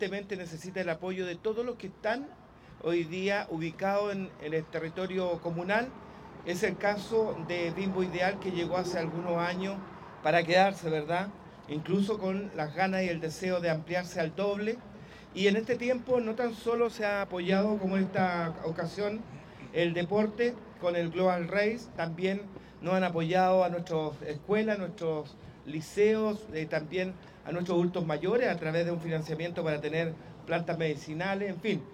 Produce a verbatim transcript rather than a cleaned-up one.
urgentemente necesita el apoyo de todos los que están hoy día ubicados en, en el territorio comunal. Es el caso de Bimbo Ideal, que llegó hace algunos años para quedarse, ¿verdad? Incluso con las ganas y el deseo de ampliarse al doble. Y en este tiempo no tan solo se ha apoyado, como en esta ocasión, el deporte con el Global Race, también nos han apoyado a nuestras escuelas, a nuestros liceos, eh, también a nuestros adultos mayores a través de un financiamiento para tener plantas medicinales, en fin.